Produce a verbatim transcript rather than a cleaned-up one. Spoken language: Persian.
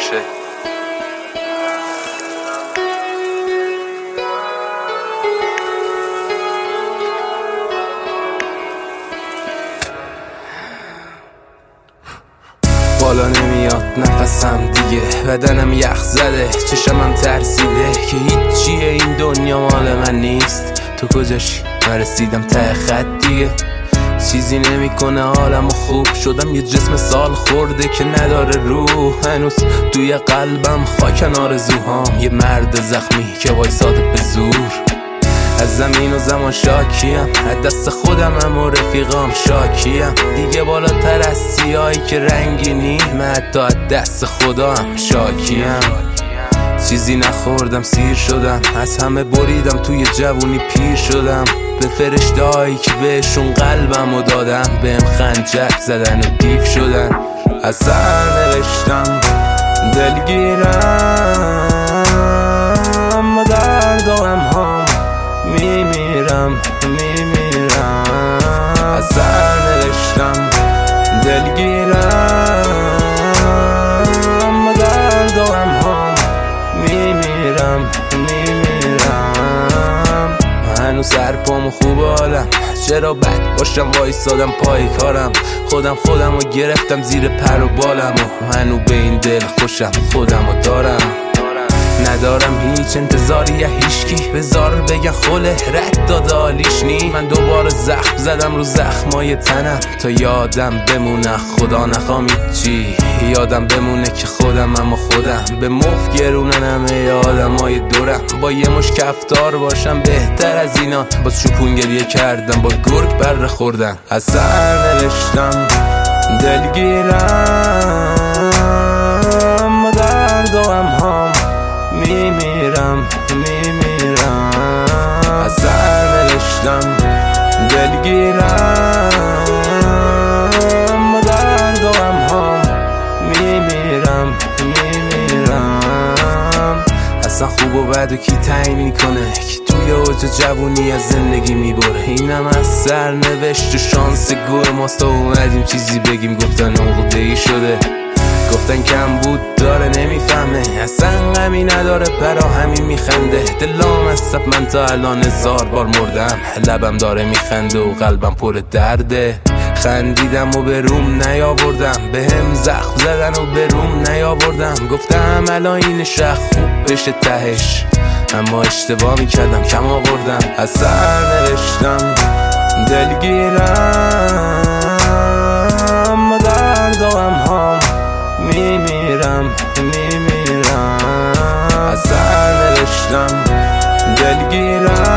باشه. بالا نمیاد نفسم دیگه، بدنم یخ زده، چشمم ترسیده که هیچیه این دنیا مال من نیست. تو کجاشی؟ نرسیدم ته خط دیگه، چیزی نمیکنه حالمو خوب. شدم یه جسم سال خورده که نداره روح، هنوز توی قلبم خاکن آرزوهام. یه مرد زخمی که وایساده به زور. از زمین و زمان شاکیم، از دست خودم و رفیقام شاکیم. دیگه بالاتر از سیاهی که رنگینی، من حتی از دست خودم شاکیم. چیزی نخوردم سیر شدم، از همه بریدم توی جوونی پیر شدم. به فرشته‌هایی که بهشون قلبمو دادم، بهم خنجر زدن و دیو شدن. از سر نوشتم دلگیرم و درد و غمهام میمیرم میمیرم. از سر نوشتم دلگیرم و درد و غمهام میمیرم میمیرم. هنوز سر پامو خوب حالم، چرا بد باشم وایسادم پای کارم. خودم خودم رو گرفتم زیر پر و بالم و هنوز به این دل خوشم خودم رو دارم. ندارم هیچ انتظاری یا هیچکی، بذار بگن خله رد داده حالیش نی. من دوباره زخم زدم رو زخمای تنم تا یادم بمونه خدا نخوام چی. یادم بمونه که خودم اما خودم به مفت گرونن همه آدمای دورم. با یه مش کفتار باشم بهتر از اینا، با چوپون گریه کردم با گرگ بره خوردن. از سر نوشتم دلگیرم و درد و غمهام میمیرم میمیرم. از سر نوشتم دلگیرم و درد و غمهام میمیرم میمیرم. اصلا خوب و بد و کی تعیین میکنه که توی اوج جوونی از زندگی میبره؟ اینم از سر نوشت و شانس گوه ماست. اومدیم چیزی بگیم گفتن عقده‌ای شده، گفتن کم بود داره نمیفهمه، اصلا غمی نداره برا همین میخنده. دلام از سب من تا الان هزار بار مردم، لبم داره میخنده و قلبم پر درده. خندیدم و به روم نیاوردم، به هم زخم زدن و به روم نیاوردم. گفتم الان این شخ خوب بشه تهش، اما اشتباه میکردم کم آوردم. از سر نوشتم دلگیرم و درد و غمهام میمیرم میمیرم. از سر نوشتم دلگیرم